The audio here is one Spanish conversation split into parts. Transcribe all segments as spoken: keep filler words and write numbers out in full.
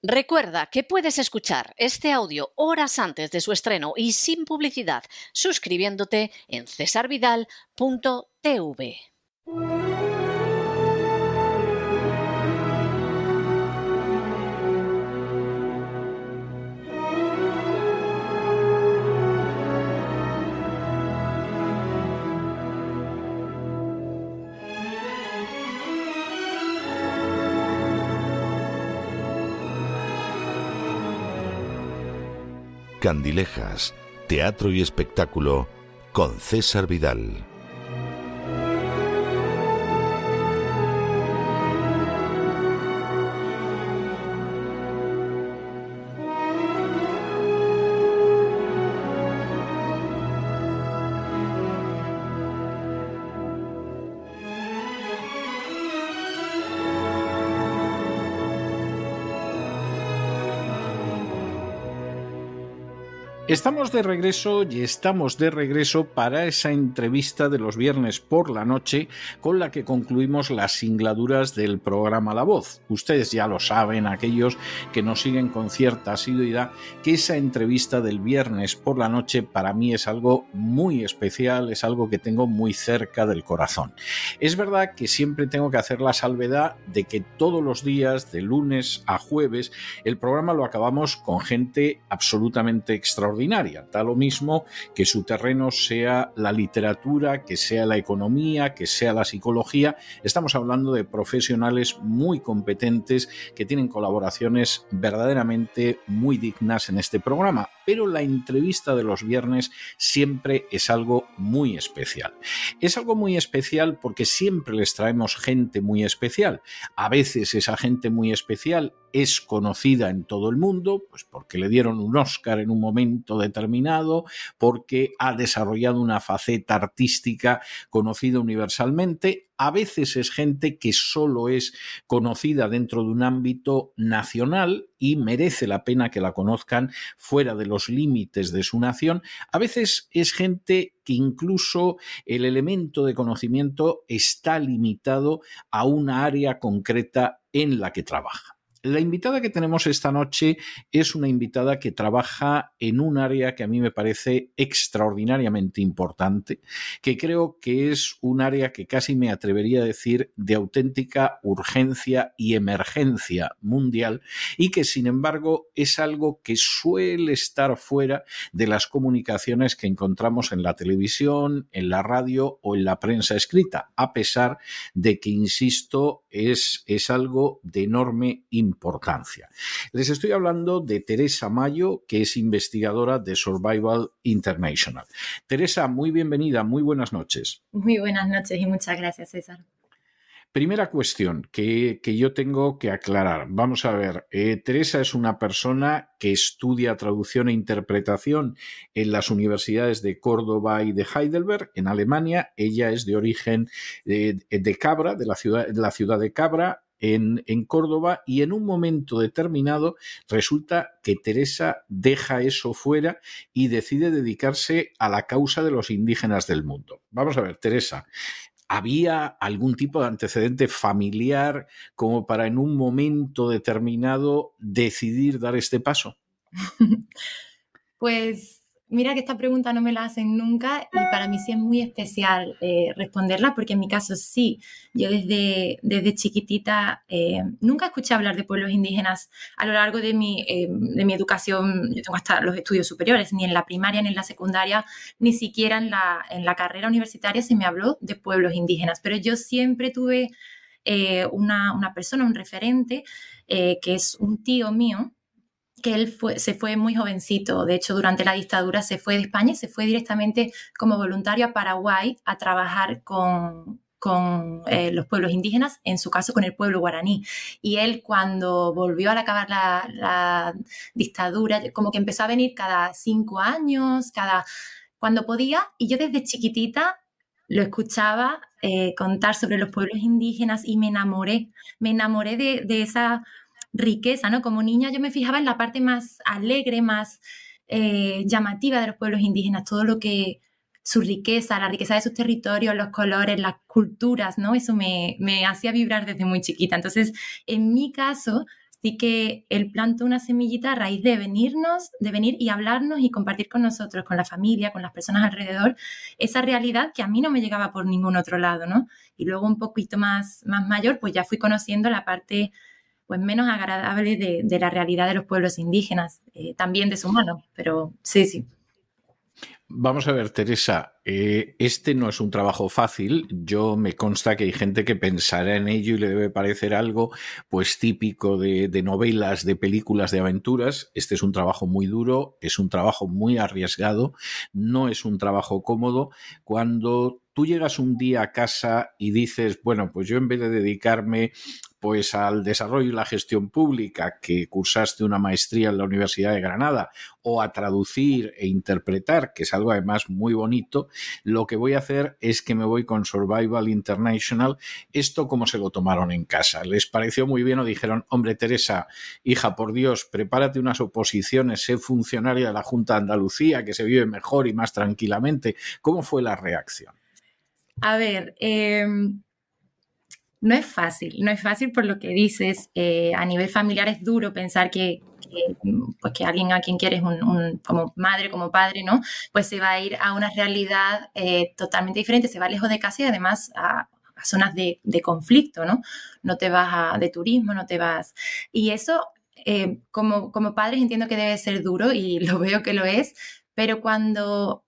Recuerda que puedes escuchar este audio horas antes de su estreno y sin publicidad suscribiéndote en cesar vidal punto t v. Candilejas, teatro y espectáculo con César Vidal. Estamos de regreso y estamos de regreso para esa entrevista de los viernes por la noche con la que concluimos las singladuras del programa La Voz. Ustedes ya lo saben, aquellos que nos siguen con cierta asiduidad, que esa entrevista del viernes por la noche para mí es algo muy especial, es algo que tengo muy cerca del corazón. Es verdad que siempre tengo que hacer la salvedad de que todos los días, de lunes a jueves, el programa lo acabamos con gente absolutamente extraordinaria. Da lo mismo que su terreno sea la literatura, que sea la economía, que sea la psicología. Estamos hablando de profesionales muy competentes que tienen colaboraciones verdaderamente muy dignas en este programa. Pero la entrevista de los viernes siempre es algo muy especial. Es algo muy especial porque siempre les traemos gente muy especial. A veces esa gente muy especial es conocida en todo el mundo, pues porque le dieron un Oscar en un momento determinado, porque ha desarrollado una faceta artística conocida universalmente. A veces es gente que solo es conocida dentro de un ámbito nacional y merece la pena que la conozcan fuera de los límites de su nación. A veces es gente que incluso el elemento de conocimiento está limitado a una área concreta en la que trabaja. La invitada que tenemos esta noche es una invitada que trabaja en un área que a mí me parece extraordinariamente importante, que creo que es un área que casi me atrevería a decir de auténtica urgencia y emergencia mundial y que sin embargo es algo que suele estar fuera de las comunicaciones que encontramos en la televisión, en la radio o en la prensa escrita, a pesar de que, insisto, es, es algo de enorme importancia. importancia. Les estoy hablando de Teresa Mayo, que es investigadora de Survival International. Teresa, muy bienvenida, muy buenas noches. Muy buenas noches y muchas gracias, César. Primera cuestión que, que yo tengo que aclarar. Vamos a ver, eh, Teresa es una persona que estudia traducción e interpretación en las universidades de Córdoba y de Heidelberg, en Alemania. Ella es de origen eh, de Cabra, de la ciudad, de la ciudad de Cabra, En, en Córdoba, y en un momento determinado resulta que Teresa deja eso fuera y decide dedicarse a la causa de los indígenas del mundo. Vamos a ver, Teresa, ¿había algún tipo de antecedente familiar como para en un momento determinado decidir dar este paso? Pues mira que esta pregunta no me la hacen nunca y para mí sí es muy especial eh, responderla porque en mi caso sí. Yo desde, desde chiquitita eh, nunca escuché hablar de pueblos indígenas a lo largo de mi, eh, de mi educación. Yo tengo hasta los estudios superiores, ni en la primaria ni en la secundaria, ni siquiera en la, en la carrera universitaria se me habló de pueblos indígenas. Pero yo siempre tuve eh, una, una persona, un referente, eh, que es un tío mío, que él fue, se fue muy jovencito. De hecho, durante la dictadura se fue de España y se fue directamente como voluntario a Paraguay a trabajar con, con eh, los pueblos indígenas, en su caso con el pueblo guaraní. Y él, cuando volvió al acabar la, la dictadura, como que empezó a venir cada cinco años, cada cuando podía, y yo desde chiquitita lo escuchaba eh, contar sobre los pueblos indígenas y me enamoré, me enamoré de, de esa riqueza, ¿no? Como niña yo me fijaba en la parte más alegre, más eh, llamativa de los pueblos indígenas, todo lo que, su riqueza, la riqueza de sus territorios, los colores, las culturas, ¿no? Eso me, me hacía vibrar desde muy chiquita. Entonces, en mi caso, sí que él plantó una semillita a raíz de venirnos, de venir y hablarnos y compartir con nosotros, con la familia, con las personas alrededor, esa realidad que a mí no me llegaba por ningún otro lado, ¿no? Y luego un poquito más, más mayor, pues ya fui conociendo la parte pues menos agradable de, de la realidad de los pueblos indígenas, eh, también de su mano, pero sí, sí. Vamos a ver, Teresa, eh, este no es un trabajo fácil. Yo me consta que hay gente que pensará en ello y le debe parecer algo pues típico de, de novelas, de películas de aventuras. Este es un trabajo muy duro, es un trabajo muy arriesgado, no es un trabajo cómodo. Cuando tú llegas un día a casa y dices, bueno, pues yo en vez de dedicarme pues al desarrollo y la gestión pública, que cursaste una maestría en la Universidad de Granada, o a traducir e interpretar, que es algo además muy bonito, lo que voy a hacer es que me voy con Survival International. ¿Esto cómo se lo tomaron en casa? ¿Les pareció muy bien o dijeron, hombre, Teresa, hija, por Dios, prepárate unas oposiciones, sé funcionaria de la Junta de Andalucía, que se vive mejor y más tranquilamente? ¿Cómo fue la reacción? A ver, eh... no es fácil, no es fácil por lo que dices. Eh, a nivel familiar es duro pensar que, que, pues que alguien a quien quieres, un, un, como madre, como padre, ¿no? Pues se va a ir a una realidad eh, totalmente diferente, se va lejos de casa y además a, a zonas de, de conflicto, ¿no? No te vas a, de turismo, no te vas... Y eso, eh, como, como padres entiendo que debe ser duro y lo veo que lo es, pero cuando,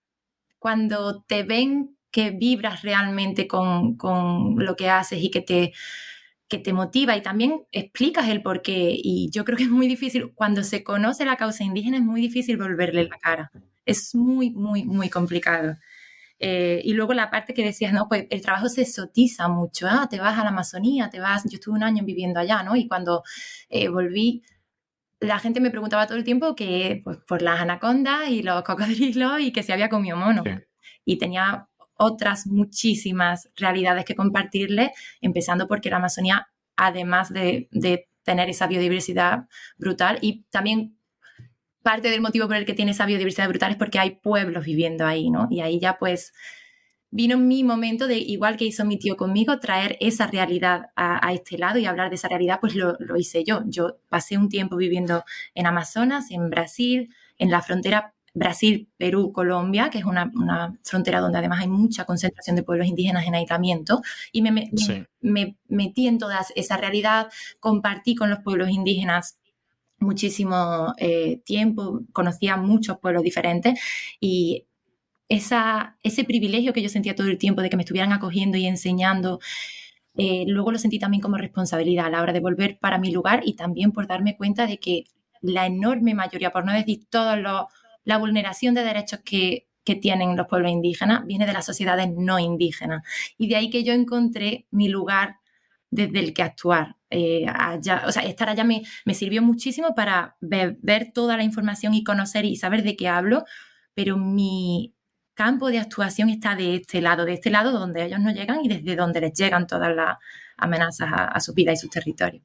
cuando te ven que vibras realmente con, con lo que haces y que te, que te motiva y también explicas el por qué. Y yo creo que es muy difícil, cuando se conoce la causa indígena, es muy difícil volverle la cara. Es muy, muy, muy complicado. Eh, y luego la parte que decías, no, pues el trabajo se exotiza mucho. Ah, te vas a la Amazonía, te vas... Yo estuve un año viviendo allá, ¿no? Y cuando eh, volví, la gente me preguntaba todo el tiempo que, pues, por las anacondas y los cocodrilos y que se había comido mono. Sí. Y tenía otras muchísimas realidades que compartirles, empezando porque la Amazonía, además de, de tener esa biodiversidad brutal, y también parte del motivo por el que tiene esa biodiversidad brutal es porque hay pueblos viviendo ahí, ¿no? Y ahí ya pues vino mi momento de, igual que hizo mi tío conmigo, traer esa realidad a, a este lado y hablar de esa realidad, pues lo, lo hice yo. Yo pasé un tiempo viviendo en Amazonas, en Brasil, en la frontera Brasil, Perú, Colombia, que es una, una frontera donde además hay mucha concentración de pueblos indígenas en aislamiento, y me, me, sí. me, me metí en toda esa realidad, compartí con los pueblos indígenas muchísimo eh, tiempo, conocía muchos pueblos diferentes y esa, ese privilegio que yo sentía todo el tiempo de que me estuvieran acogiendo y enseñando, eh, luego lo sentí también como responsabilidad a la hora de volver para mi lugar y también por darme cuenta de que la enorme mayoría, por no decir todos los la vulneración de derechos que, que tienen los pueblos indígenas viene de las sociedades no indígenas. Y de ahí que yo encontré mi lugar desde el que actuar. Eh, allá, o sea, estar allá me, me sirvió muchísimo para ver, ver toda la información y conocer y saber de qué hablo, pero mi campo de actuación está de este lado, de este lado donde ellos no llegan y desde donde les llegan todas las amenazas a, a su vida y sus territorios.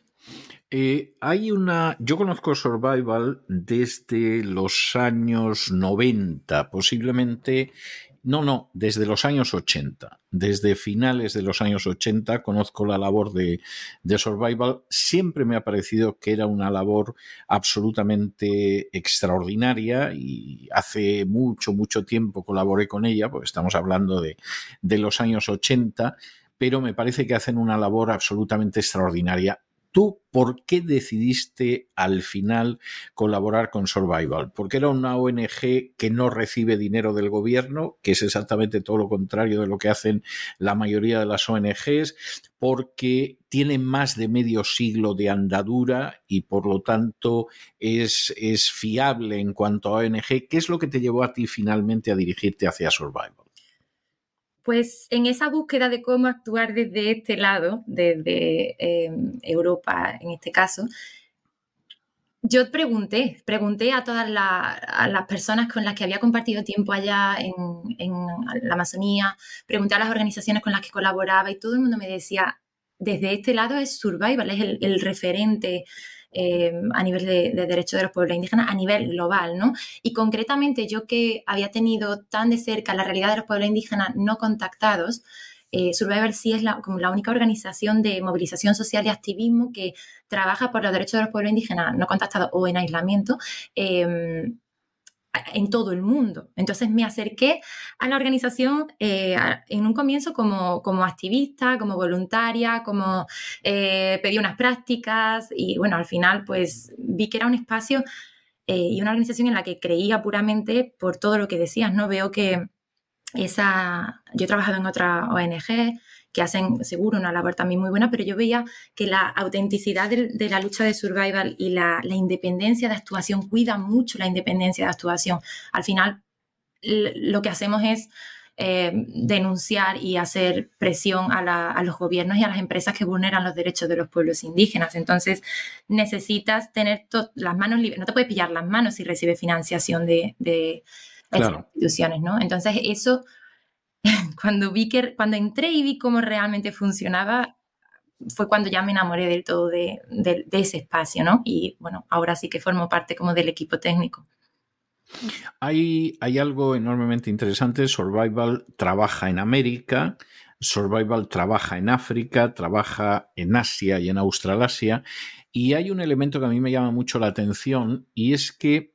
Eh, hay una... Yo conozco Survival desde los años noventa, posiblemente... No, no, desde los años ochenta. Desde finales de los años ochenta conozco la labor de, de Survival. Siempre me ha parecido que era una labor absolutamente extraordinaria y hace mucho, mucho tiempo colaboré con ella, porque estamos hablando de, de los años ochenta, pero me parece que hacen una labor absolutamente extraordinaria. ¿Tú por qué decidiste al final colaborar con Survival? ¿Porque era una O N Ge que no recibe dinero del gobierno, que es exactamente todo lo contrario de lo que hacen la mayoría de las O N Ges? ¿Porque tiene más de medio siglo de andadura y por lo tanto es, es fiable en cuanto a O N Ge? ¿Qué es lo que te llevó a ti finalmente a dirigirte hacia Survival? Pues en esa búsqueda de cómo actuar desde este lado, desde eh, Europa en este caso, yo pregunté, pregunté a todas la, a las personas con las que había compartido tiempo allá en, en la Amazonía, pregunté a las organizaciones con las que colaboraba y todo el mundo me decía, desde este lado es Survival, es el, el referente Eh, a nivel de, de derechos de los pueblos indígenas a nivel global, ¿no? Y concretamente yo que había tenido tan de cerca la realidad de los pueblos indígenas no contactados, eh, Survival sí es la, como la única organización de movilización social y activismo que trabaja por los derechos de los pueblos indígenas no contactados o en aislamiento eh, en todo el mundo. Entonces me acerqué a la organización eh, en un comienzo como, como activista, como voluntaria, como eh, pedí unas prácticas y bueno, al final pues vi que era un espacio eh, y una organización en la que creía puramente por todo lo que decías, ¿no? Veo que esa... Yo he trabajado en otra O N G que hacen seguro una labor también muy buena, pero yo veía que la autenticidad de, de la lucha de Survival y la, la independencia de actuación cuida mucho la independencia de actuación. Al final, lo que hacemos es eh, denunciar y hacer presión a, la, a los gobiernos y a las empresas que vulneran los derechos de los pueblos indígenas. Entonces, necesitas tener las manos libres. No te puedes pillar las manos si recibes financiación de, de claro. esas instituciones, ¿no? Entonces, eso... Cuando vi que, cuando entré y vi cómo realmente funcionaba, fue cuando ya me enamoré del todo de, de, de ese espacio, ¿no? Y bueno, ahora sí que formo parte como del equipo técnico. Hay, hay algo enormemente interesante. Survival trabaja en América, Survival trabaja en África, trabaja en Asia y en Australasia, y hay un elemento que a mí me llama mucho la atención y es que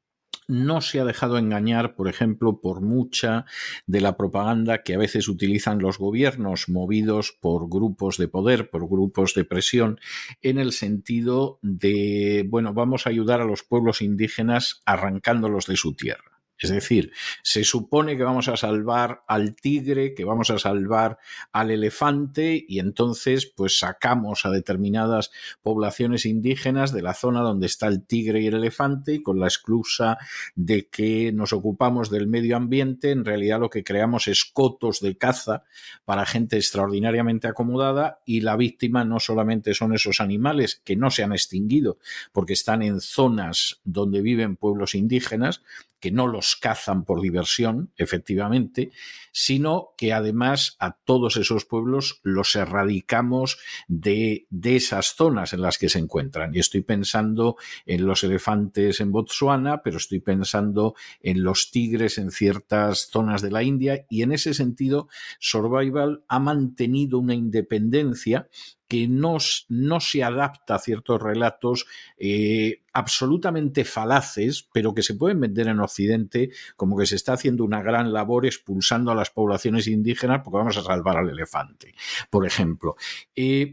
no se ha dejado engañar, por ejemplo, por mucha de la propaganda que a veces utilizan los gobiernos movidos por grupos de poder, por grupos de presión, en el sentido de, bueno, vamos a ayudar a los pueblos indígenas arrancándolos de su tierra. Es decir, se supone que vamos a salvar al tigre, que vamos a salvar al elefante y entonces pues sacamos a determinadas poblaciones indígenas de la zona donde está el tigre y el elefante y con la excusa de que nos ocupamos del medio ambiente, en realidad lo que creamos es cotos de caza para gente extraordinariamente acomodada y la víctima no solamente son esos animales que no se han extinguido porque están en zonas donde viven pueblos indígenas, que no los cazan por diversión, efectivamente, sino que además a todos esos pueblos los erradicamos de, de esas zonas en las que se encuentran. Y estoy pensando en los elefantes en Botsuana, pero estoy pensando en los tigres en ciertas zonas de la India, y en ese sentido Survival ha mantenido una independencia que no, no se adapta a ciertos relatos eh, absolutamente falaces, pero que se pueden vender en Occidente como que se está haciendo una gran labor expulsando a las poblaciones indígenas porque vamos a salvar al elefante, por ejemplo. Eh,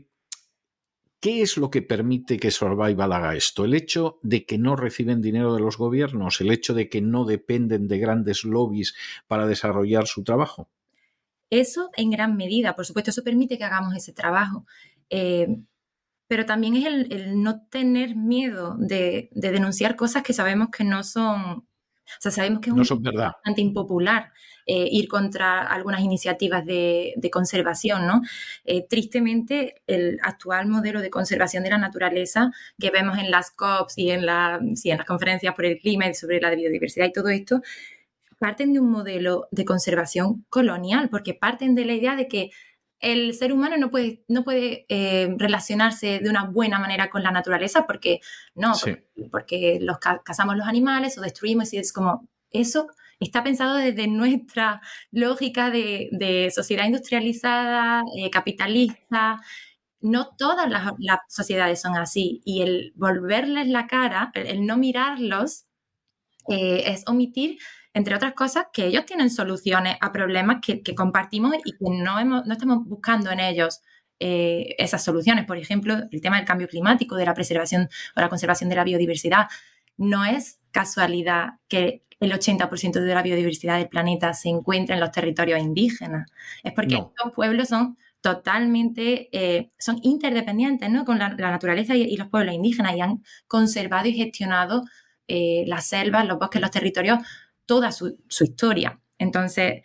¿Qué es lo que permite que Survival haga esto? ¿El hecho de que no reciben dinero de los gobiernos? ¿El hecho de que no dependen de grandes lobbies para desarrollar su trabajo? Eso en gran medida, por supuesto, eso permite que hagamos ese trabajo. Eh, pero también es el, el no tener miedo de, de denunciar cosas que sabemos que no son, o sea, sabemos que es no un son verdad. bastante impopular eh, ir contra algunas iniciativas de, de conservación, ¿no? Eh, tristemente, el actual modelo de conservación de la naturaleza que vemos en las COPs y en, la, sí, en las conferencias por el clima y sobre la biodiversidad y todo esto, parten de un modelo de conservación colonial, porque parten de la idea de que el ser humano no puede, no puede eh, relacionarse de una buena manera con la naturaleza porque no, Sí. porque, porque los ca- cazamos los animales o destruimos y es como, eso está pensado desde nuestra lógica de, de sociedad industrializada, eh, capitalista. No todas las, las sociedades son así y el volverles la cara, el, el no mirarlos, eh, es omitir, entre otras cosas, que ellos tienen soluciones a problemas que, que compartimos y que no, hemos, no estamos buscando en ellos eh, esas soluciones. Por ejemplo, el tema del cambio climático, de la preservación o la conservación de la biodiversidad. No es casualidad que el ochenta por ciento de la biodiversidad del planeta se encuentra en los territorios indígenas. Es porque No. estos pueblos son totalmente, eh, son interdependientes, ¿no? Con la, la naturaleza y, y los pueblos indígenas y han conservado y gestionado eh, las selvas, los bosques, los territorios, toda su, su historia. Entonces,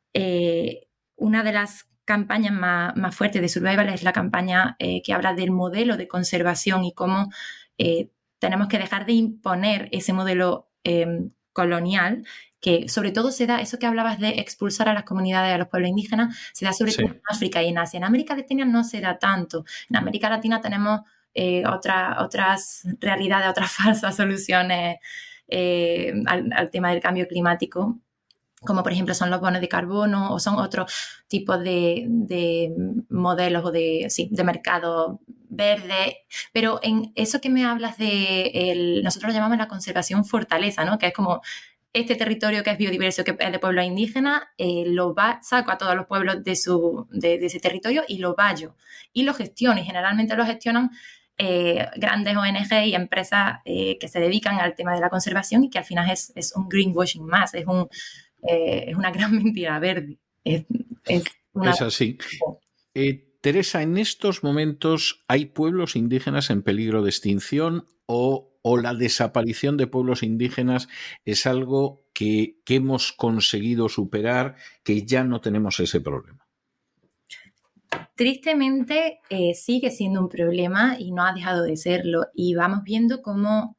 eh, una de las campañas más, más fuertes de Survival es la campaña eh, que habla del modelo de conservación y cómo eh, tenemos que dejar de imponer ese modelo eh, colonial, que sobre todo se da, eso que hablabas de expulsar a las comunidades, a los pueblos indígenas, se da sobre Sí. todo en África y en Asia. En América Latina no se da tanto. En América Latina tenemos eh, otra, otras realidades, otras falsas soluciones eh, al, al tema del cambio climático. como por ejemplo son los bonos de carbono o son otros tipos de, de modelos o de, sí, de mercado verde. Pero en eso que me hablas de, el, nosotros lo llamamos la conservación fortaleza, ¿no? Que es como este territorio que es biodiverso, que es de pueblos indígenas, eh, lo va, saco a todos los pueblos de, su, de, de ese territorio y lo vallo y lo gestiono. Y generalmente lo gestionan eh, grandes O N G y empresas eh, que se dedican al tema de la conservación y que al final es, es un greenwashing más, es, un, eh, es una gran mentira verde. Es, es, una... es así. Eh, Teresa, ¿en estos momentos hay pueblos indígenas en peligro de extinción o, o la desaparición de pueblos indígenas es algo que, que hemos conseguido superar, que ya no tenemos ese problema? Tristemente eh, sigue siendo un problema y no ha dejado de serlo. Y vamos viendo cómo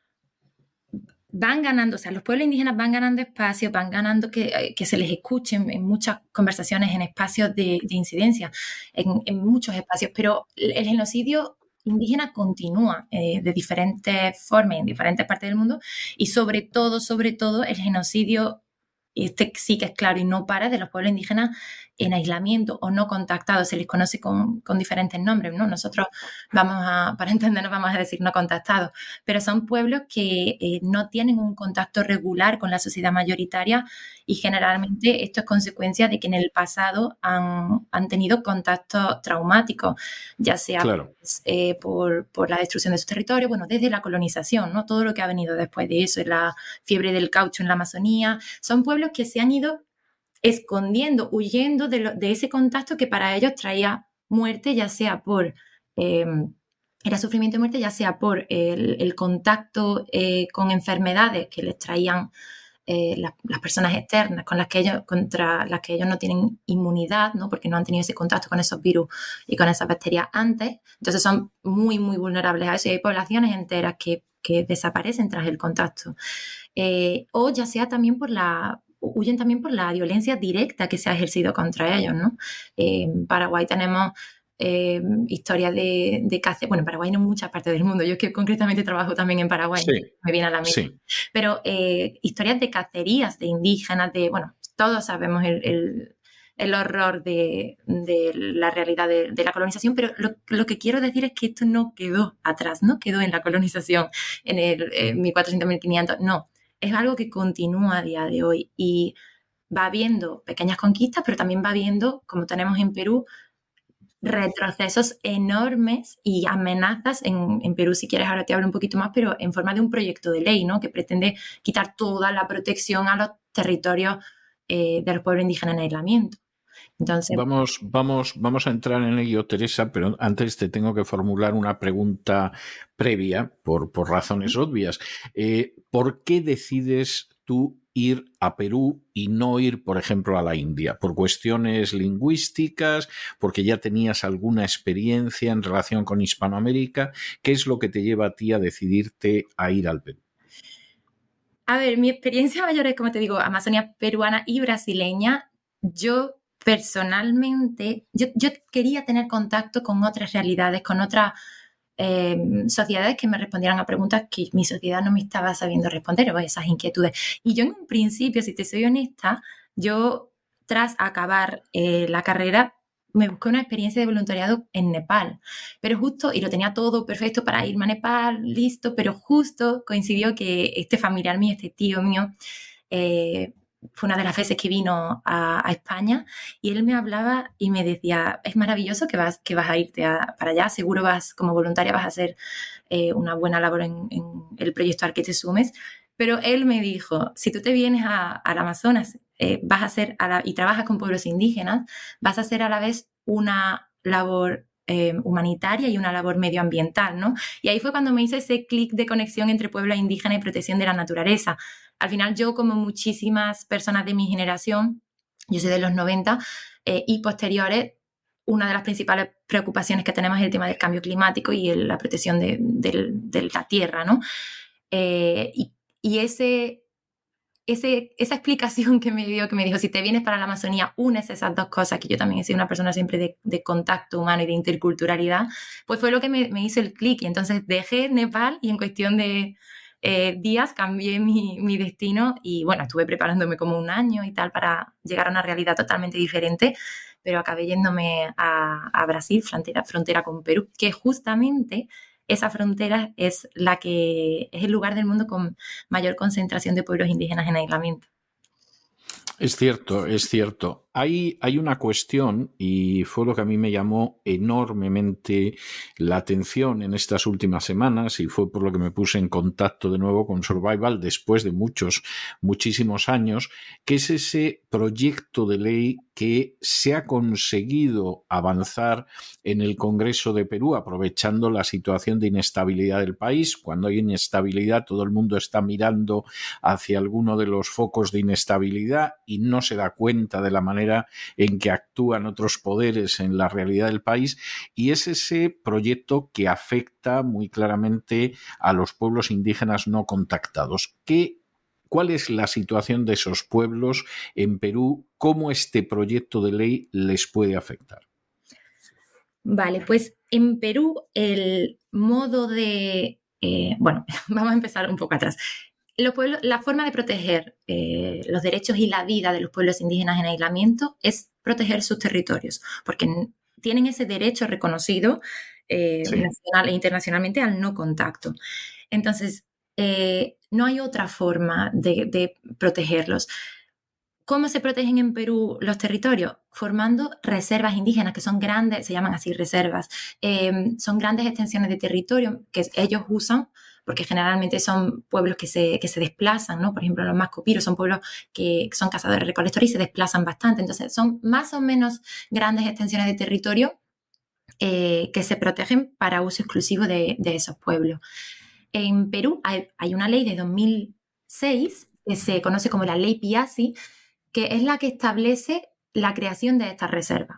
van ganando, o sea, los pueblos indígenas van ganando espacio, van ganando que, que se les escuchen en muchas conversaciones, en espacios de, de incidencia, en, en muchos espacios, pero el genocidio indígena continúa eh, de diferentes formas en diferentes partes del mundo y sobre todo, sobre todo el genocidio, este sí que es claro y no para, de los pueblos indígenas en aislamiento o no contactados, se les conoce con, con diferentes nombres, ¿no? Nosotros vamos a, para entendernos, vamos a decir no contactados, pero son pueblos que eh, no tienen un contacto regular con la sociedad mayoritaria y generalmente esto es consecuencia de que en el pasado han, han tenido contactos traumáticos, ya sea claro. pues, eh, por, por la destrucción de sus territorios, bueno, desde la colonización, ¿no? Todo lo que ha venido después de eso, la fiebre del caucho en la Amazonía, son pueblos que se han ido escondiendo, huyendo de, lo, de ese contacto que para ellos traía muerte, ya sea por, eh, era sufrimiento y muerte, ya sea por el, el contacto eh, con enfermedades que les traían eh, las, las personas externas, con las que ellos, contra las que ellos no tienen inmunidad, ¿no? Porque no han tenido ese contacto con esos virus y con esas bacterias antes, entonces son muy, muy vulnerables a eso y hay poblaciones enteras que, que desaparecen tras el contacto. Eh, o ya sea también por la huyen también por la violencia directa que se ha ejercido contra ellos, ¿no? Eh, en Paraguay tenemos eh, historias de, de cacería, bueno, en Paraguay no en muchas partes del mundo, yo es que concretamente trabajo también en Paraguay, sí, me viene a la mente, sí. Pero eh, historias de cacerías de indígenas, de, bueno, todos sabemos el, el, el horror de, de la realidad de, de la colonización, pero lo, lo que quiero decir es que esto no quedó atrás, no quedó en la colonización en el eh, mil cuatrocientos, mil quinientos, no. Es algo que continúa a día de hoy y va habiendo pequeñas conquistas, pero también va habiendo, como tenemos en Perú, retrocesos enormes y amenazas. En, en Perú, si quieres, ahora te hablo un poquito más, pero en forma de un proyecto de ley, ¿no? Que pretende quitar toda la protección a los territorios eh, de los pueblos indígenas en aislamiento. Entonces, vamos, vamos, vamos a entrar en ello, Teresa, pero antes te tengo que formular una pregunta previa por, por razones obvias. Eh, ¿Por qué decides tú ir a Perú y no ir, por ejemplo, a la India? ¿Por cuestiones lingüísticas? ¿Porque ya tenías alguna experiencia en relación con Hispanoamérica? ¿Qué es lo que te lleva a ti a decidirte a ir al Perú? A ver, mi experiencia mayor es, como te digo, Amazonía peruana y brasileña. Yo personalmente, yo, yo quería tener contacto con otras realidades, con otras eh, sociedades que me respondieran a preguntas que mi sociedad no me estaba sabiendo responder, o esas inquietudes. Y yo en un principio, si te soy honesta, yo tras acabar eh, la carrera me busqué una experiencia de voluntariado en Nepal, pero justo, y lo tenía todo perfecto para irme a Nepal, listo, pero justo coincidió que este familiar mío, este tío mío, eh, fue una de las veces que vino a, a España y él me hablaba y me decía, es maravilloso que vas, que vas a irte a, para allá, seguro vas como voluntaria, vas a hacer eh, una buena labor en, en el proyecto al que te sumes, pero él me dijo, si tú te vienes a, al Amazonas eh, vas a hacer a la, y trabajas con pueblos indígenas, vas a hacer a la vez una labor Eh, humanitaria y una labor medioambiental, ¿no? Y ahí fue cuando me hice ese clic de conexión entre pueblos indígenas y protección de la naturaleza. Al final yo, como muchísimas personas de mi generación, yo soy de los noventa eh, y posteriores, una de las principales preocupaciones que tenemos es el tema del cambio climático y el, la protección de, de, de la tierra, ¿no? Eh, y, y ese... Ese, esa explicación que me dio, que me dijo, si te vienes para la Amazonía, unes esas dos cosas, que yo también he sido una persona siempre de, de contacto humano y de interculturalidad, pues fue lo que me, me hizo el clic. Y entonces dejé Nepal y en cuestión de, eh, días cambié mi, mi destino y bueno, estuve preparándome como un año y tal para llegar a una realidad totalmente diferente, pero acabé yéndome a, a Brasil, frontera, frontera con Perú, que justamente esa frontera es la que es el lugar del mundo con mayor concentración de pueblos indígenas en aislamiento. Es cierto, es cierto. Hay, hay una cuestión, y fue lo que a mí me llamó enormemente la atención en estas últimas semanas, y fue por lo que me puse en contacto de nuevo con Survival después de muchos, muchísimos años, que es ese proyecto de ley que se ha conseguido avanzar en el Congreso de Perú, aprovechando la situación de inestabilidad del país. Cuando hay inestabilidad, todo el mundo está mirando hacia alguno de los focos de inestabilidad y no se da cuenta de la manera en que actúan otros poderes en la realidad del país, y es ese proyecto que afecta muy claramente a los pueblos indígenas no contactados. ¿Qué, ¿Cuál es la situación de esos pueblos en Perú? ¿Cómo este proyecto de ley les puede afectar? Vale, pues en Perú el modo de... Eh, bueno, vamos a empezar un poco atrás. Los pueblos, la forma de proteger eh, los derechos y la vida de los pueblos indígenas en aislamiento es proteger sus territorios, porque tienen ese derecho reconocido eh, sí. nacional e internacionalmente al no contacto. Entonces, eh, no hay otra forma de, de protegerlos. ¿Cómo se protegen en Perú los territorios? Formando reservas indígenas, que son grandes, se llaman así reservas, eh, son grandes extensiones de territorio que ellos usan, porque generalmente son pueblos que se, que se desplazan, ¿no? Por ejemplo, los mascopiros son pueblos que son cazadores-recolectores y se desplazan bastante. Entonces, son más o menos grandes extensiones de territorio eh, que se protegen para uso exclusivo de, de esos pueblos. En Perú hay, hay una ley de dos mil seis que se conoce como la Ley Piazzi, que es la que establece la creación de estas reservas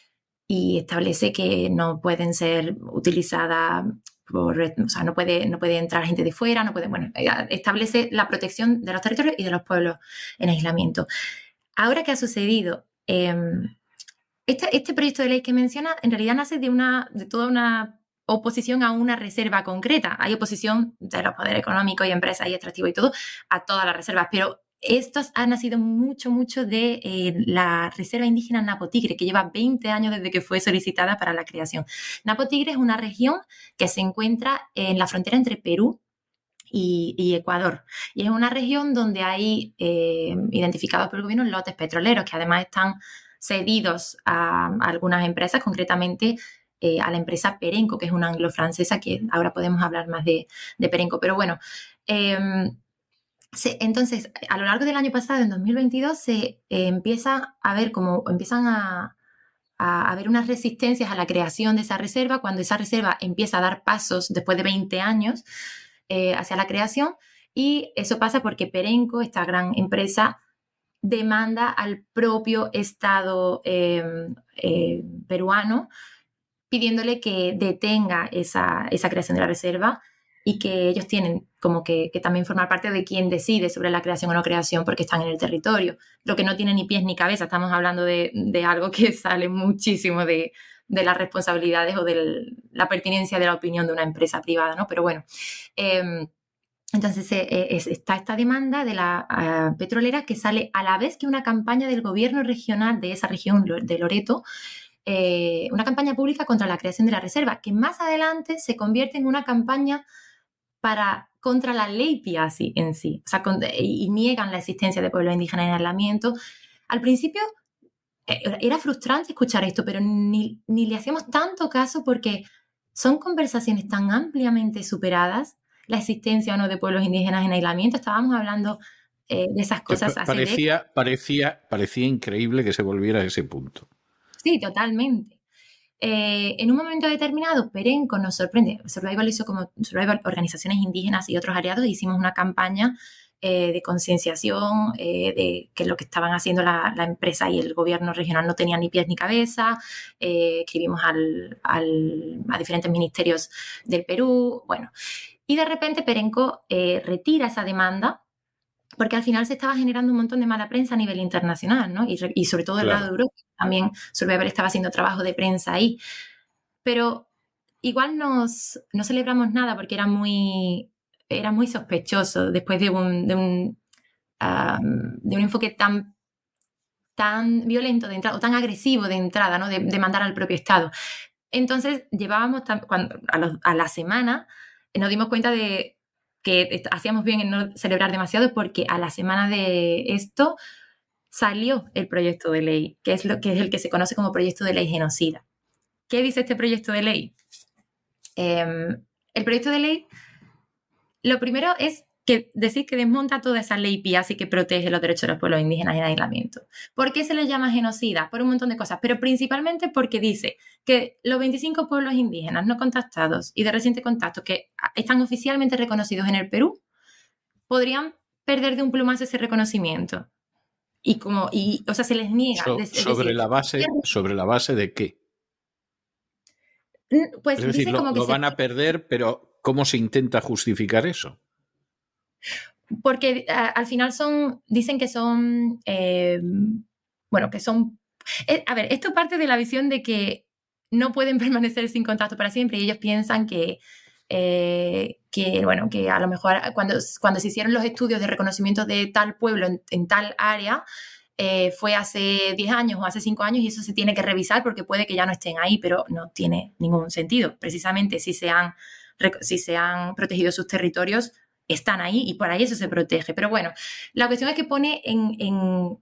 y establece que no pueden ser utilizadas por, o sea, no puede, no puede entrar gente de fuera, no puede, bueno, establece la protección de los territorios y de los pueblos en aislamiento. Ahora, ¿qué ha sucedido? Eh, este, este proyecto de ley que menciona en realidad nace de, una, de toda una oposición a una reserva concreta. Hay oposición de los poderes económicos y empresas y extractivos y todo a todas las reservas, pero estos han nacido mucho, mucho de eh, la reserva indígena Napo Tigre, que lleva veinte años desde que fue solicitada para la creación. Napo Tigre es una región que se encuentra en la frontera entre Perú y, y Ecuador. Y es una región donde hay eh, identificados por el gobierno lotes petroleros, que además están cedidos a, a algunas empresas, concretamente eh, a la empresa Perenco, que es una anglo-francesa, que ahora podemos hablar más de, de Perenco. Pero bueno... Eh, Sí, entonces, a lo largo del año pasado, en dos mil veintidós, se eh, empieza a ver cómo empiezan a, a haber unas resistencias a la creación de esa reserva, cuando esa reserva empieza a dar pasos después de veinte años eh, hacia la creación, y eso pasa porque Perenco, esta gran empresa, demanda al propio Estado eh, eh, peruano pidiéndole que detenga esa, esa creación de la reserva y que ellos tienen como que, que también formar parte de quien decide sobre la creación o no creación porque están en el territorio, lo que no tiene ni pies ni cabeza. Estamos hablando de, de algo que sale muchísimo de, de las responsabilidades o de la pertinencia de la opinión de una empresa privada, ¿no? Pero bueno, eh, entonces eh, es, está esta demanda de la uh, petrolera que sale a la vez que una campaña del gobierno regional de esa región de Loreto, eh, una campaña pública contra la creación de la reserva, que más adelante se convierte en una campaña para, contra la ley Piazzi en sí, o sea, con, y, y niegan la existencia de pueblos indígenas en aislamiento. Al principio eh, era frustrante escuchar esto, pero ni, ni le hacíamos tanto caso porque son conversaciones tan ampliamente superadas, la existencia o no de pueblos indígenas en aislamiento. Estábamos hablando eh, de esas cosas pa- parecía, hace parecía, parecía increíble que se volviera a ese punto. Sí, totalmente. Eh, en un momento determinado, Perenco nos sorprende. Survival hizo como Survival, organizaciones indígenas y otros aliados, hicimos una campaña eh, de concienciación eh, de que lo que estaban haciendo la, la empresa y el gobierno regional no tenía ni pies ni cabeza. Eh, escribimos al, al, a diferentes ministerios del Perú. Bueno, y de repente Perenco eh, retira esa demanda porque al final se estaba generando un montón de mala prensa a nivel internacional, ¿no? Y, y sobre todo del Claro. lado de Europa. También Survival estaba haciendo trabajo de prensa ahí. Pero igual nos, no celebramos nada porque era muy... era muy sospechoso después de un, de un, um, de un enfoque tan, tan violento de entrada, o tan agresivo de entrada, ¿no? de, de mandar al propio Estado. Entonces, llevábamos cuando, a, los, a la semana, nos dimos cuenta de que hacíamos bien en no celebrar demasiado, porque a la semana de esto salió el proyecto de ley, que es, lo, que es el que se conoce como proyecto de ley genocida. ¿Qué dice este proyecto de ley? Eh, el proyecto de ley, lo primero es que decir que desmonta toda esa ley PIASI que protege los derechos de los pueblos indígenas en aislamiento. ¿Por qué se le llama genocida? Por un montón de cosas, pero principalmente porque dice que los veinticinco pueblos indígenas no contactados y de reciente contacto que están oficialmente reconocidos en el Perú podrían perder de un plumazo ese reconocimiento. Y como, y, o sea, se les niega. So, es sobre, decir, la base, ¿Sobre la base de qué? Pues es decir, dice lo, como que lo se... van a perder, pero ¿cómo se intenta justificar eso? Porque a, al final son, dicen que son, eh, bueno, que son... Eh, a ver, esto parte de la visión de que no pueden permanecer sin contacto para siempre y ellos piensan que, eh, que bueno, que a lo mejor cuando, cuando se hicieron los estudios de reconocimiento de tal pueblo en, en tal área, eh, fue hace diez años o hace cinco años y eso se tiene que revisar porque puede que ya no estén ahí, pero no tiene ningún sentido. Precisamente si se han, si se han protegido sus territorios, están ahí y por ahí eso se protege. Pero bueno, la cuestión es que pone en, en,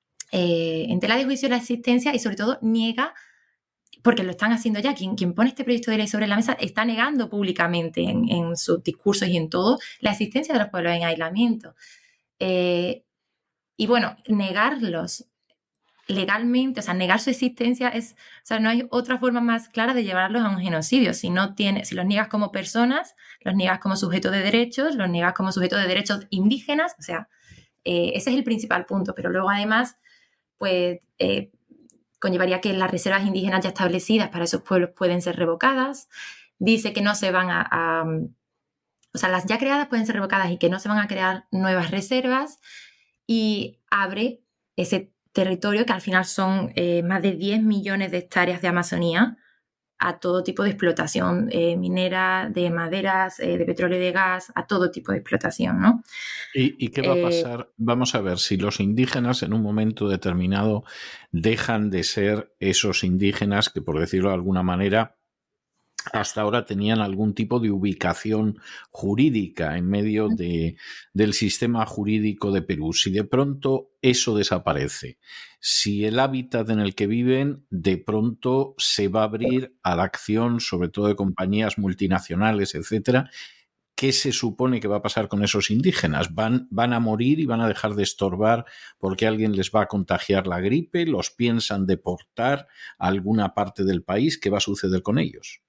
eh, en tela de juicio la existencia y sobre todo niega, porque lo están haciendo ya, quien, quien pone este proyecto de ley sobre la mesa está negando públicamente en, en sus discursos y en todo la existencia de los pueblos en aislamiento. Eh, y bueno, negarlos legalmente, o sea, negar su existencia es, o sea, no hay otra forma más clara de llevarlos a un genocidio. Si no tiene, si los niegas como personas, los niegas como sujetos de derechos, los niegas como sujetos de derechos indígenas, o sea, eh, ese es el principal punto. Pero luego además, pues, eh, conllevaría que las reservas indígenas ya establecidas para esos pueblos pueden ser revocadas. Dice que no se van a, a o sea, las ya creadas pueden ser revocadas y que no se van a crear nuevas reservas y abre ese territorio, que al final son eh, más de diez millones de hectáreas de Amazonía, a todo tipo de explotación eh, minera, de maderas, eh, de petróleo y de gas, a todo tipo de explotación, ¿no? ¿Y, y qué va eh, a pasar? Vamos a ver, si los indígenas en un momento determinado dejan de ser esos indígenas que, por decirlo de alguna manera, hasta ahora tenían algún tipo de ubicación jurídica en medio de, del sistema jurídico de Perú. Si de pronto eso desaparece, si el hábitat en el que viven de pronto se va a abrir a la acción, sobre todo de compañías multinacionales, etcétera, ¿qué se supone que va a pasar con esos indígenas? ¿Van, van a morir y van a dejar de estorbar porque alguien les va a contagiar la gripe? ¿Los piensan deportar a alguna parte del país? ¿Qué va a suceder con ellos?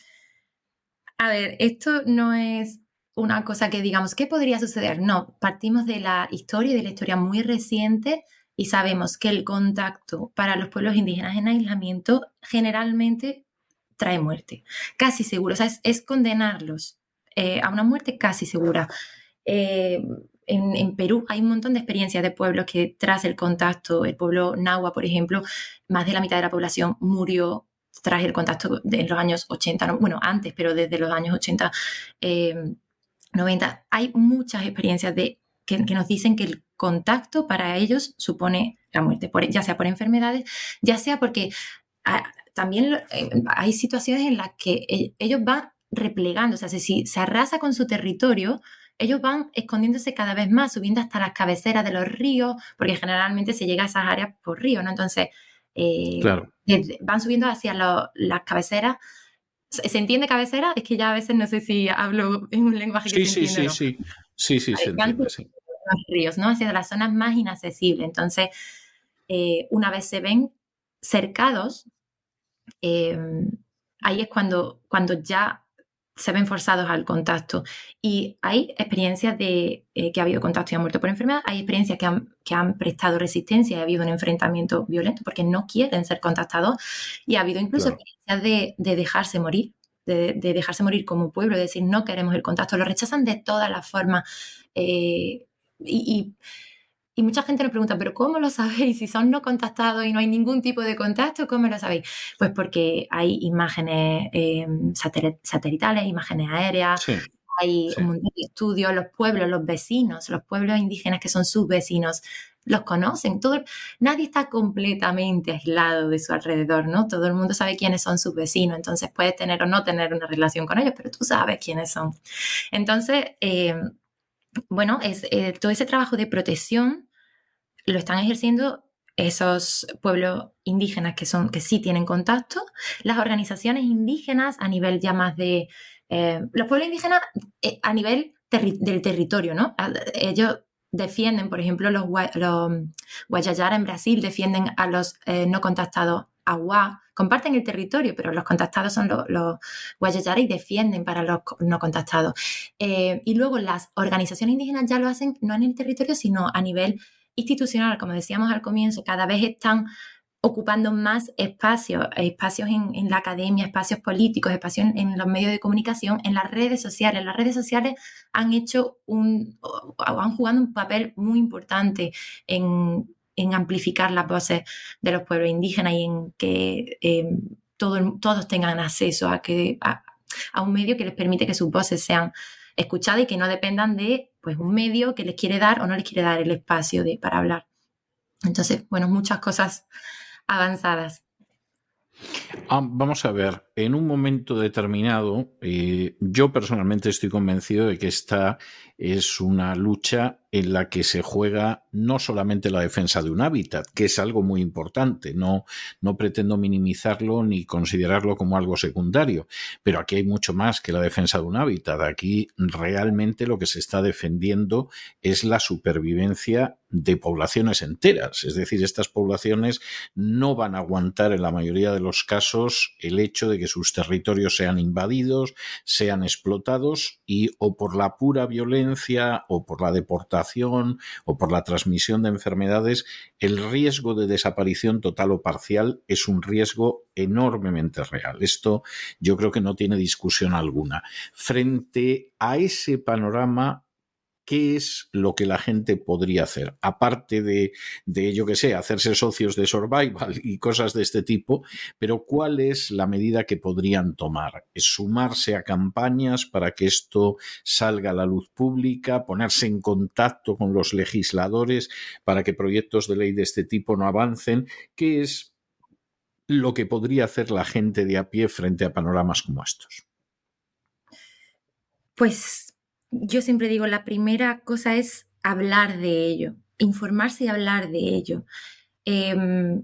A ver, esto no es una cosa que digamos, ¿qué podría suceder? No, partimos de la historia y de la historia muy reciente y sabemos que el contacto para los pueblos indígenas en aislamiento generalmente trae muerte, casi seguro, o sea, es, es condenarlos eh, a una muerte casi segura. Eh, en, en Perú hay un montón de experiencias de pueblos que tras el contacto, el pueblo Nahua, por ejemplo, más de la mitad de la población murió tras el contacto de, en los años ochenta, no, bueno, antes, pero desde los años ochenta, eh, noventa, hay muchas experiencias de, que, que nos dicen que el contacto para ellos supone la muerte, por, ya sea por enfermedades, ya sea porque a, también eh, hay situaciones en las que eh, ellos van replegando, o sea, si se arrasa con su territorio, ellos van escondiéndose cada vez más, subiendo hasta las cabeceras de los ríos, porque generalmente se llega a esas áreas por río, ¿no? Entonces, Eh, claro. van subiendo hacia lo, las cabeceras. ¿Se entiende cabecera? Es que ya a veces no sé si hablo en un lenguaje que sí, se entiende sí, o no. Sí, sí, sí, se entiende, sí. Los ríos, ¿no? Hacia las zonas más inaccesibles. Entonces, eh, una vez se ven cercados, eh, ahí es cuando, cuando ya se ven forzados al contacto. Y hay experiencias de eh, que ha habido contacto y han muerto por enfermedad, hay experiencias que han, que han prestado resistencia y ha habido un enfrentamiento violento porque no quieren ser contactados, y ha habido incluso claro. experiencias de, de dejarse morir, de, de dejarse morir como pueblo, de decir no queremos el contacto, lo rechazan de todas las formas. Eh, y, y Y mucha gente nos pregunta, ¿pero cómo lo sabéis? Si son no contactados y no hay ningún tipo de contacto, ¿cómo lo sabéis? Pues porque hay imágenes eh, satelitales, imágenes aéreas, sí. hay Sí. un montón de estudios, los pueblos, los vecinos, los pueblos indígenas que son sus vecinos, los conocen. Todo, nadie está completamente aislado de su alrededor, ¿no? Todo el mundo sabe quiénes son sus vecinos, entonces puedes tener o no tener una relación con ellos, pero tú sabes quiénes son. Entonces, eh, bueno, es, eh, todo ese trabajo de protección lo están ejerciendo esos pueblos indígenas que, son, que sí tienen contacto, las organizaciones indígenas a nivel ya más de... Eh, los pueblos indígenas eh, a nivel terri del territorio, ¿no? Ellos defienden, por ejemplo, los, los Guayayara en Brasil defienden a los eh, no contactados Aguá, comparten el territorio, pero los contactados son los, los Guayayara y defienden para los no contactados. Eh, y luego las organizaciones indígenas ya lo hacen no en el territorio, sino a nivel institucional, como decíamos al comienzo, cada vez están ocupando más espacios, espacios en, en la academia, espacios políticos, espacios en, en los medios de comunicación, en las redes sociales. Las redes sociales han hecho un, han jugado un papel muy importante en, en amplificar las voces de los pueblos indígenas y en que eh, todo, todos tengan acceso a, que, a, a un medio que les permite que sus voces sean escuchadas y que no dependan de pues, un medio que les quiere dar o no les quiere dar el espacio de, para hablar. Entonces, bueno, muchas cosas avanzadas. Ah, vamos a ver, en un momento determinado, eh, yo personalmente estoy convencido de que esta es una lucha en la que se juega no solamente la defensa de un hábitat, que es algo muy importante, no, no pretendo minimizarlo ni considerarlo como algo secundario, pero aquí hay mucho más que la defensa de un hábitat. Aquí realmente lo que se está defendiendo es la supervivencia de poblaciones enteras, es decir, estas poblaciones no van a aguantar en la mayoría de los casos el hecho de que sus territorios sean invadidos, sean explotados y o por la pura violencia o por la deportación o por la transmisión de enfermedades, el riesgo de desaparición total o parcial es un riesgo enormemente real. Esto yo creo que no tiene discusión alguna. Frente a ese panorama, ¿qué es lo que la gente podría hacer? Aparte de, de yo que sé, hacerse socios de Survival y cosas de este tipo, pero ¿cuál es la medida que podrían tomar? ¿Es sumarse a campañas para que esto salga a la luz pública, ponerse en contacto con los legisladores para que proyectos de ley de este tipo no avancen? ¿Qué es lo que podría hacer la gente de a pie frente a panoramas como estos? Pues yo siempre digo, la primera cosa es hablar de ello, informarse y hablar de ello. Eh,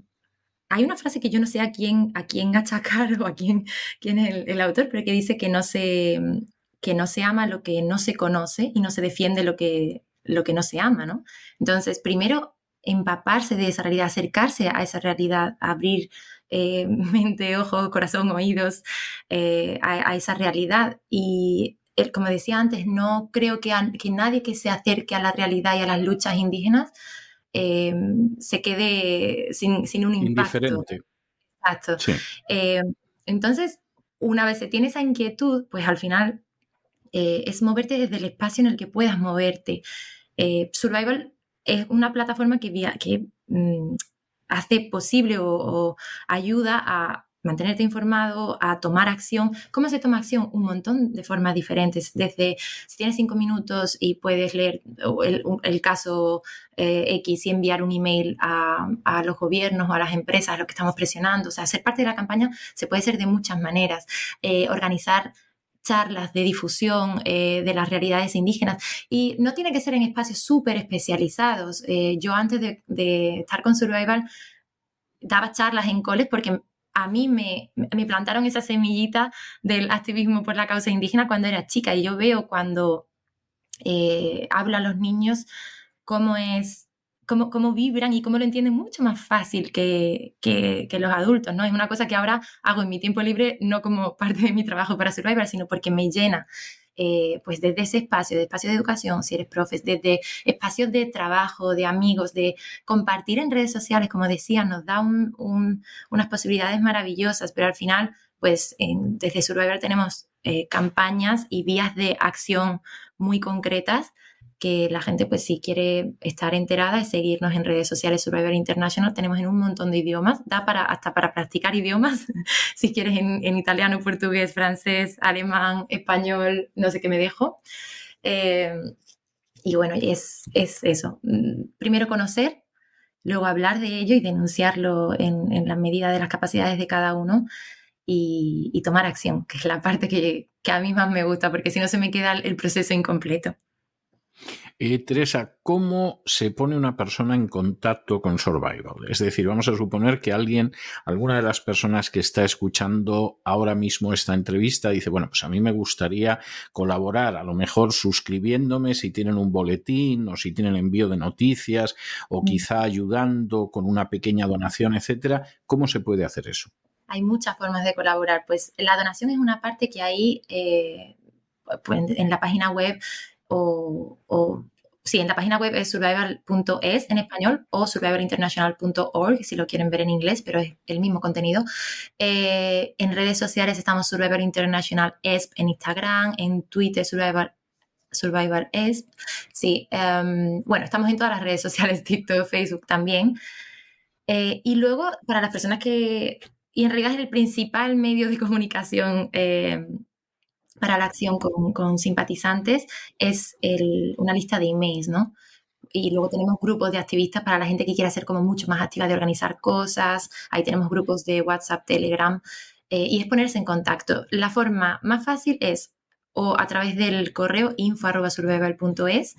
hay una frase que yo no sé a quién, a quién achacar o a quién, quién es el, el autor, pero que dice que no, se, que no se ama lo que no se conoce y no se defiende lo que, lo que no se ama, ¿no? Entonces, primero, empaparse de esa realidad, acercarse a esa realidad, abrir eh, mente, ojos, corazón, oídos eh, a, a esa realidad y como decía antes, no creo que, a, que nadie que se acerque a la realidad y a las luchas indígenas eh, se quede sin, sin un impacto. Indiferente. Exacto. Sí. Eh, entonces, una vez se tiene esa inquietud, pues al final eh, es moverte desde el espacio en el que puedas moverte. Eh, Survival es una plataforma que, via, que mm, hace posible o, o ayuda a mantenerte informado, a tomar acción. ¿Cómo se toma acción? Un montón de formas diferentes. Desde si tienes cinco minutos y puedes leer el, el caso eh, X y enviar un email a, a los gobiernos o a las empresas a los que estamos presionando. O sea, ser parte de la campaña se puede hacer de muchas maneras. Eh, organizar charlas de difusión eh, de las realidades indígenas y no tiene que ser en espacios súper especializados. Eh, yo antes de, de estar con Survival daba charlas en coles porque a mí me, me plantaron esa semillita del activismo por la causa indígena cuando era chica y yo veo cuando eh, hablo a los niños cómo es, cómo, cómo vibran y cómo lo entienden mucho más fácil que, que, que los adultos, ¿no? Es una cosa que ahora hago en mi tiempo libre, no como parte de mi trabajo para Survivor, sino porque me llena. Eh, pues desde ese espacio, de espacio de educación, si eres profe, desde espacios de trabajo, de amigos, de compartir en redes sociales, como decía, nos da un, un, unas posibilidades maravillosas, pero al final, pues en, desde Survivor tenemos eh, campañas y vías de acción muy concretas que la gente, pues si quiere estar enterada, es seguirnos en redes sociales Survivor International. Tenemos en un montón de idiomas, da para hasta para practicar idiomas, si quieres en, en italiano, portugués, francés, alemán, español, no sé qué me dejo. Eh, y bueno, es, es eso. Primero conocer, luego hablar de ello y denunciarlo en, en la medida de las capacidades de cada uno y, y tomar acción, que es la parte que, que a mí más me gusta, porque si no se me queda el proceso incompleto. Eh, Teresa, ¿cómo se pone una persona en contacto con Survival? Es decir, vamos a suponer que alguien, alguna de las personas que está escuchando ahora mismo esta entrevista dice, bueno, pues a mí me gustaría colaborar, a lo mejor suscribiéndome si tienen un boletín o si tienen envío de noticias o quizá ayudando con una pequeña donación, etcétera. ¿Cómo se puede hacer eso? Hay muchas formas de colaborar. Pues la donación es una parte que hay eh, pues en la página web O, o sí, en la página web es survivor punto es en español o survivor international punto org si lo quieren ver en inglés, pero es el mismo contenido. Eh, en redes sociales estamos Survivor International E S P en Instagram, en Twitter Survivor, Survivor E S P. Sí, um, bueno, estamos en todas las redes sociales, TikTok, Facebook también. Eh, y luego, para las personas que... Y en realidad es el principal medio de comunicación eh, para la acción con, con simpatizantes, es el, una lista de emails, ¿no? Y luego tenemos grupos de activistas para la gente que quiera ser como mucho más activa de organizar cosas. Ahí tenemos grupos de WhatsApp, Telegram, eh, y es ponerse en contacto. La forma más fácil es o a través del correo info arroba survival punto es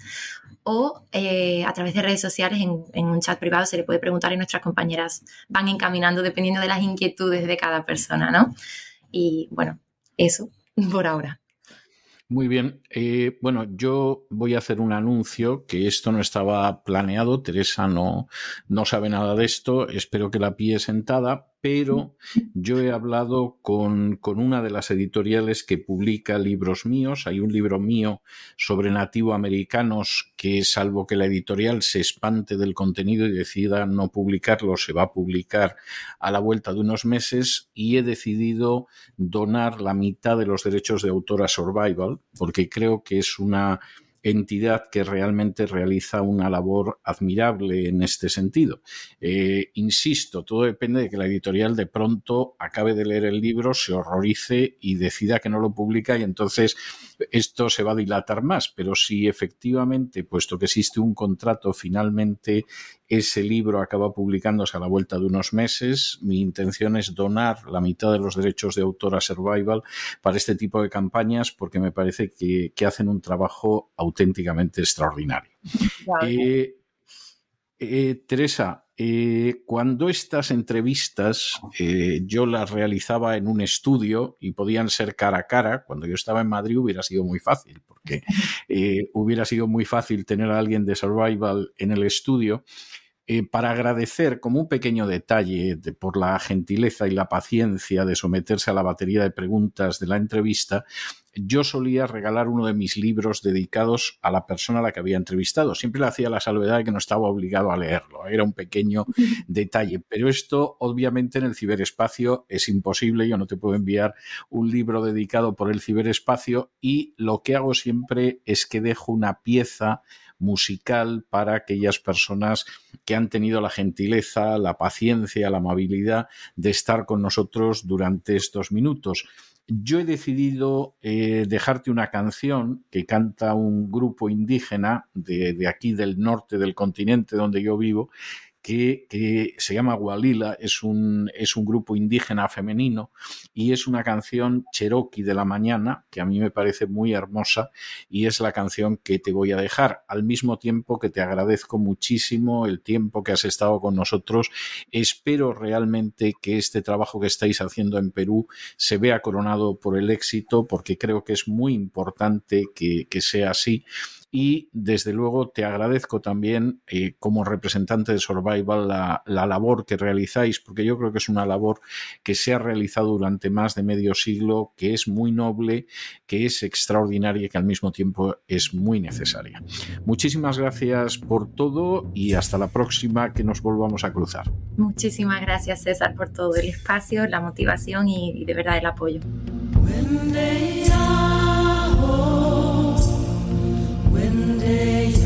o eh, a través de redes sociales en, en un chat privado se le puede preguntar y nuestras compañeras van encaminando dependiendo de las inquietudes de cada persona, ¿no? Y bueno, eso por ahora. Muy bien. Eh, bueno, yo voy a hacer un anuncio, que esto no estaba planeado. Teresa no, no sabe nada de esto. Espero que la pille sentada, pero yo he hablado con, con una de las editoriales que publica libros míos. Hay un libro mío sobre nativoamericanos que, salvo que la editorial se espante del contenido y decida no publicarlo, se va a publicar a la vuelta de unos meses, y he decidido donar la mitad de los derechos de autor a Survival, porque creo que es una entidad que realmente realiza una labor admirable en este sentido. Eh, insisto, todo depende de que la editorial de pronto acabe de leer el libro, se horrorice y decida que no lo publica, y entonces esto se va a dilatar más. Pero si efectivamente, puesto que existe un contrato, finalmente ese libro acaba publicándose a la vuelta de unos meses, mi intención es donar la mitad de los derechos de autor a Survival para este tipo de campañas, porque me parece que, que hacen un trabajo auténticamente extraordinario. Wow. Eh, eh, Teresa, eh, cuando estas entrevistas eh, yo las realizaba en un estudio y podían ser cara a cara, cuando yo estaba en Madrid hubiera sido muy fácil, porque eh, hubiera sido muy fácil tener a alguien de Survival en el estudio. Eh, para agradecer como un pequeño detalle de, por la gentileza y la paciencia de someterse a la batería de preguntas de la entrevista, yo solía regalar uno de mis libros dedicados a la persona a la que había entrevistado. Siempre le hacía la salvedad de que no estaba obligado a leerlo. Era un pequeño detalle. Pero esto, obviamente, en el ciberespacio es imposible. Yo no te puedo enviar un libro dedicado por el ciberespacio, y lo que hago siempre es que dejo una pieza musical para aquellas personas que han tenido la gentileza, la paciencia, la amabilidad de estar con nosotros durante estos minutos. Yo he decidido eh, dejarte una canción que canta un grupo indígena de, de aquí del norte del continente donde yo vivo, Que, que se llama Gualila, es un, es un grupo indígena femenino, y es una canción cherokee de la mañana que a mí me parece muy hermosa, y es la canción que te voy a dejar, al mismo tiempo que te agradezco muchísimo el tiempo que has estado con nosotros. Espero realmente que este trabajo que estáis haciendo en Perú se vea coronado por el éxito, porque creo que es muy importante que, que sea así. Y desde luego te agradezco también eh, como representante de Survival la, la labor que realizáis, porque yo creo que es una labor que se ha realizado durante más de medio siglo, que es muy noble, que es extraordinaria y que al mismo tiempo es muy necesaria. Muchísimas gracias por todo y hasta la próxima que nos volvamos a cruzar. Muchísimas gracias, César, por todo el espacio, la motivación y, y de verdad el apoyo. When they are, when they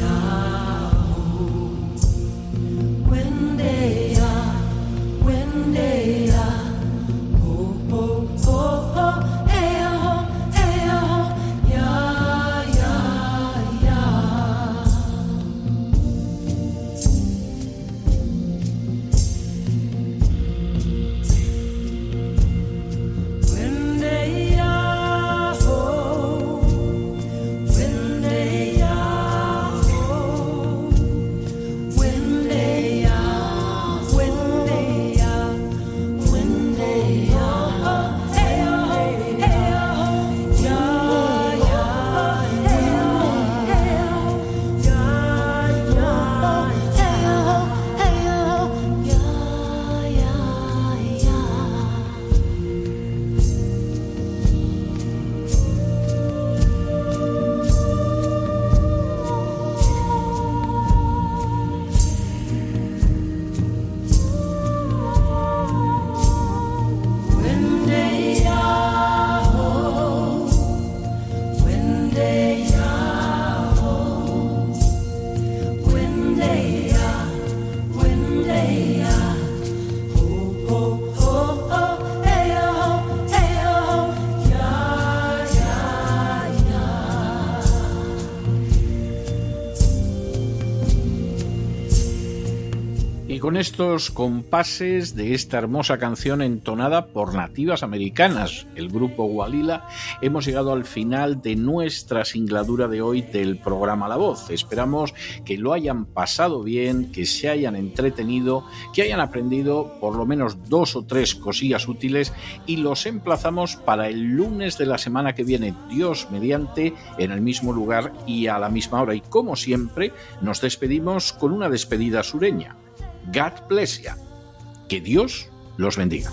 con estos compases de esta hermosa canción entonada por nativas americanas, el grupo Walila, hemos llegado al final de nuestra singladura de hoy del programa La Voz. Esperamos que lo hayan pasado bien, que se hayan entretenido, que hayan aprendido por lo menos dos o tres cosillas útiles, y los emplazamos para el lunes de la semana que viene, Dios mediante, en el mismo lugar y a la misma hora. Y como siempre, nos despedimos con una despedida sureña. God bless you. Que Dios los bendiga.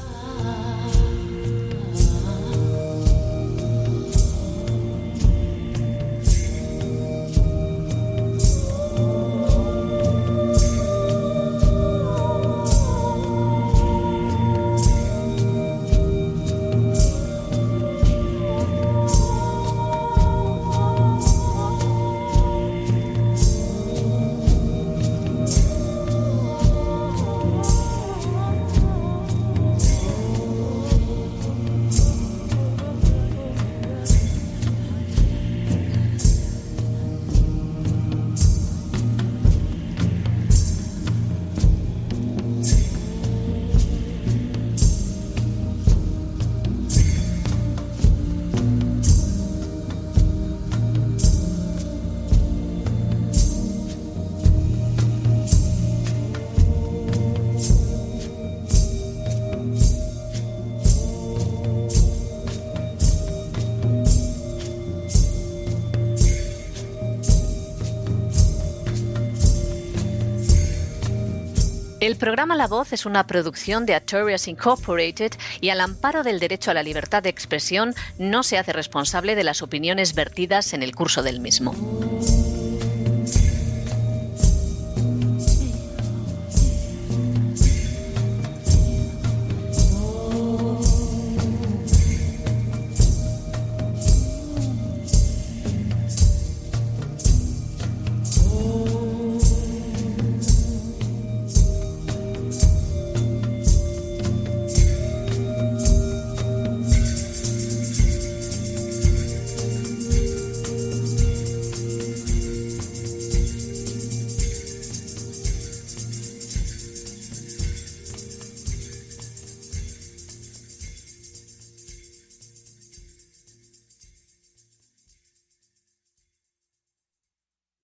El programa La Voz es una producción de Artorias Incorporated y al amparo del derecho a la libertad de expresión no se hace responsable de las opiniones vertidas en el curso del mismo.